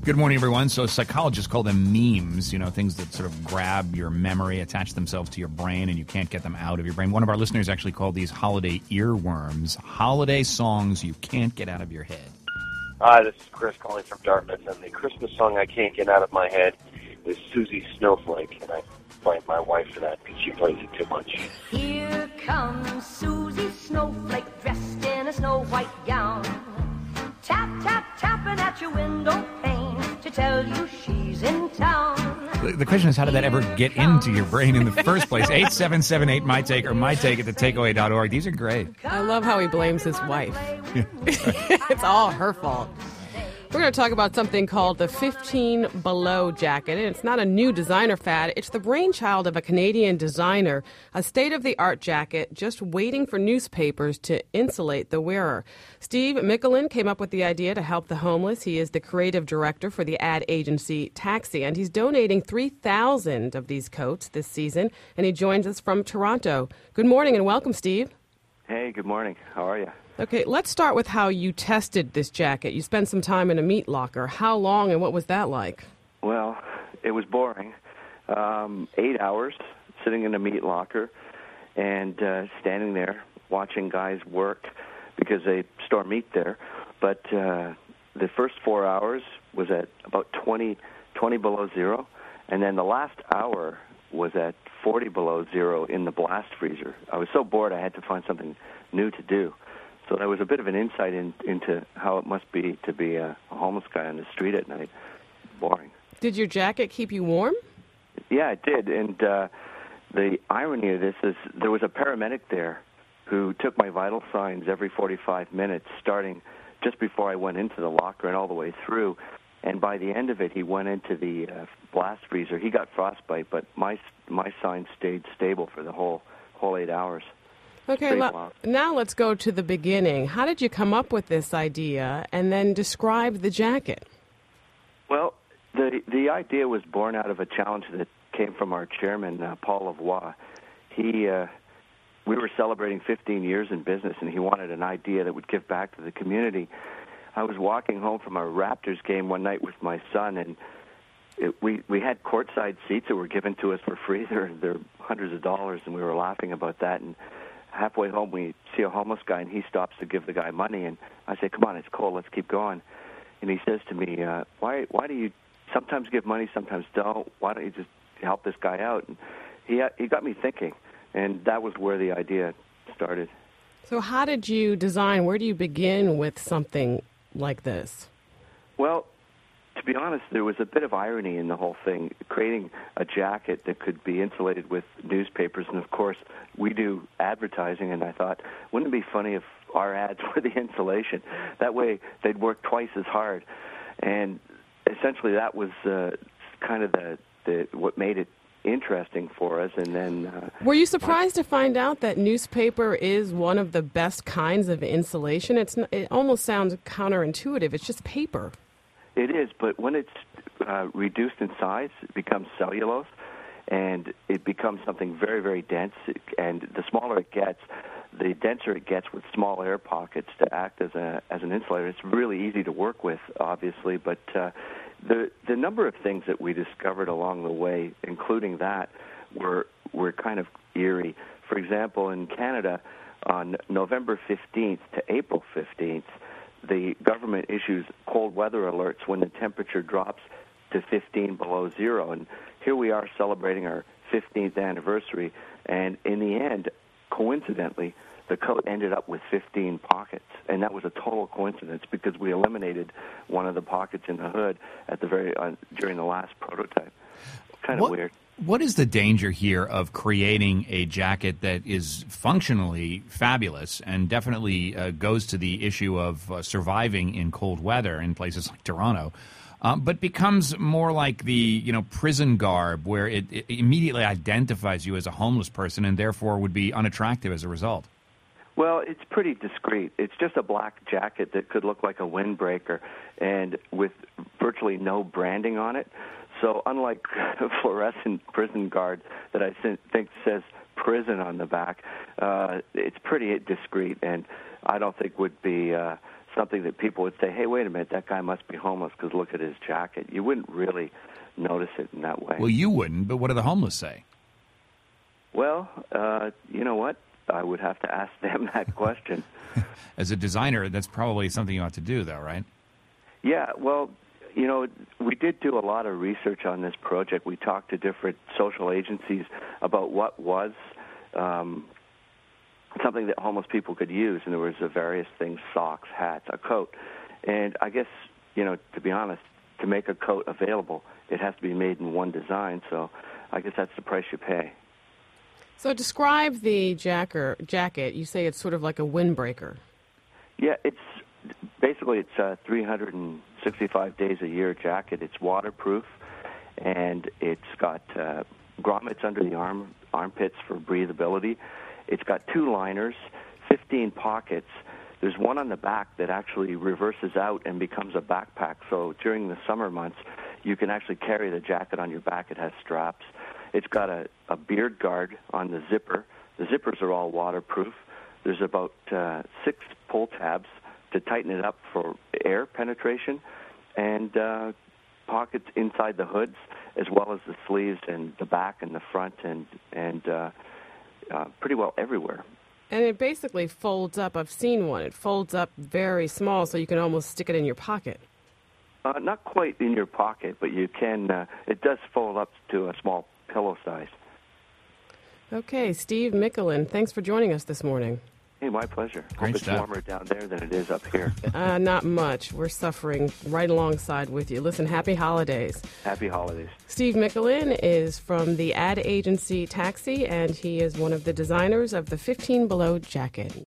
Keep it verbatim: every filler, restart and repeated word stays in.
Good morning, everyone. So psychologists call them memes, you know, things that sort of grab your memory, attach themselves to your brain, and you can't get them out of your brain. One of our listeners actually called these holiday earworms, holiday songs you can't get out of your head. Hi, this is Chris calling from Dartmouth, and the Christmas song I can't get out of my head is Susie Snowflake, and I blame my wife for that because she plays it too much. Here comes Susie Snowflake dressed in a snow white gown. Tap, tap, tapping at your window pane to tell you she's in town. The, the question is, how did that ever get into your brain in the first place? eight seven seven eight, my take or my take at the takeaway dot org. These are great. I love how he blames his wife. It's all her fault. We're going to talk about something called the fifteen below jacket. And it's not a new designer fad. It's the brainchild of a Canadian designer, a state-of-the-art jacket just waiting for newspapers to insulate the wearer. Steve Mickelin came up with the idea to help the homeless. He is the creative director for the ad agency Taxi, and he's donating three thousand of these coats this season, and he joins us from Toronto. Good morning and welcome, Steve. Hey, good morning. How are you? Okay, let's start with how you tested this jacket. You spent some time in a meat locker. How long and what was that like? Well, it was boring. Um, eight hours sitting in a meat locker and uh, standing there watching guys work because they store meat there. But uh, the first four hours was at about twenty, twenty below zero, and then the last hour was at forty below zero in the blast freezer. I was so bored I had to find something new to do. So that was a bit of an insight in, into how it must be to be a, a homeless guy on the street at night. Boring. Did your jacket keep you warm? Yeah, it did. And uh, the irony of this is there was a paramedic there who took my vital signs every forty-five minutes, starting just before I went into the locker and all the way through. And by the end of it, he went into the uh, blast freezer. He got frostbite, but my my signs stayed stable for the whole whole eight hours. Okay, lo- now let's go to the beginning. How did you come up with this idea, and then describe the jacket? Well, the the idea was born out of a challenge that came from our chairman, uh, Paul Lavoie. He, uh, we were celebrating fifteen years in business, and he wanted an idea that would give back to the community. I was walking home from a Raptors game one night with my son, and it, we we had courtside seats that were given to us for free. They're they're hundreds of dollars, and we were laughing about that. And halfway home, we see a homeless guy, and he stops to give the guy money. And I say, "Come on, it's cold. Let's keep going." And he says to me, uh, "Why why do you sometimes give money, sometimes don't? Why don't you just help this guy out?" And he he got me thinking, and that was where the idea started. So how did you design? Where do you begin with something like this? Well, to be honest, there was a bit of irony in the whole thing, creating a jacket that could be insulated with newspapers. And, of course, we do advertising, and I thought, wouldn't it be funny if our ads were the insulation? That way they'd work twice as hard. And essentially that was uh, kind of the, the what made it interesting for us. And then uh, were you surprised to find out that newspaper is one of the best kinds of insulation? It's not, it almost sounds counterintuitive. It's just paper. It is, but when it's uh, reduced in size, it becomes cellulose, and it becomes something very, very dense. And the smaller it gets, the denser it gets with small air pockets to act as a as an insulator. It's really easy to work with, obviously, but uh, the the number of things that we discovered along the way, including that, were were kind of eerie. For example, in Canada, on November fifteenth to April fifteenth, the government issues cold weather alerts when the temperature drops to fifteen below zero. And here we are celebrating our fifteenth anniversary, and in the end, coincidentally, the coat ended up with fifteen pockets, and that was a total coincidence because we eliminated one of the pockets in the hood at the very uh, during the last prototype. Kind of what, weird. What is the danger here of creating a jacket that is functionally fabulous and definitely uh, goes to the issue of uh, surviving in cold weather in places like Toronto, um, but becomes more like the you know prison garb where it, it immediately identifies you as a homeless person and therefore would be unattractive as a result? Well, it's pretty discreet. It's just a black jacket that could look like a windbreaker and with virtually no branding on it. So unlike a fluorescent prison guard that I think says prison on the back, uh, it's pretty discreet and I don't think would be uh, something that people would say, hey, wait a minute, that guy must be homeless because look at his jacket. You wouldn't really notice it in that way. Well, you wouldn't, but what do the homeless say? Well, uh, you know what? I would have to ask them that question. As a designer, that's probably something you ought to do, though, right? Yeah, well, you know, we did do a lot of research on this project. We talked to different social agencies about what was um, something that homeless people could use, and there was uh, various things, socks, hats, a coat. And I guess, you know, to be honest, to make a coat available, it has to be made in one design, so I guess that's the price you pay. So describe the jacker, jacket. You say it's sort of like a windbreaker. Yeah, it's basically it's a three hundred sixty-five days a year jacket. It's waterproof, and it's got uh, grommets under the arm armpits for breathability. It's got two liners, fifteen pockets. There's one on the back that actually reverses out and becomes a backpack. So during the summer months, you can actually carry the jacket on your back. It has straps. It's got a, a beard guard on the zipper. The zippers are all waterproof. There's about uh, six pull tabs to tighten it up for air penetration, and uh, pockets inside the hoods, as well as the sleeves and the back and the front, and and uh, uh, pretty well everywhere. And it basically folds up. I've seen one. It folds up very small, so you can almost stick it in your pocket. Uh, not quite in your pocket, but you can. Uh, it does fold up to a small pillow size. Okay, Steve Micklin, thanks for joining us this morning. Hey, my pleasure. Great Hope it's stuff. warmer down there than it is up here. Uh, not much. We're suffering right alongside with you. Listen, happy holidays. Happy holidays. Steve Micklin is from the ad agency Taxi, and he is one of the designers of the fifteen Below jacket.